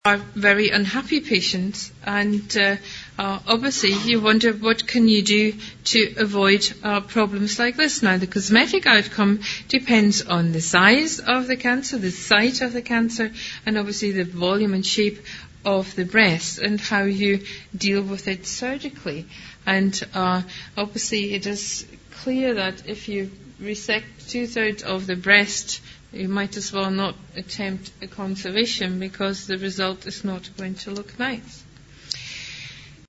are very unhappy patients, and obviously you wonder what can you do to avoid problems like this. Now, the cosmetic outcome depends on the size of the cancer, the site of the cancer, and obviously the volume and shape of the breast and how you deal with it surgically. And obviously it is clear that if you resect 2/3 of the breast, you might as well not attempt a conservation, because the result is not going to look nice.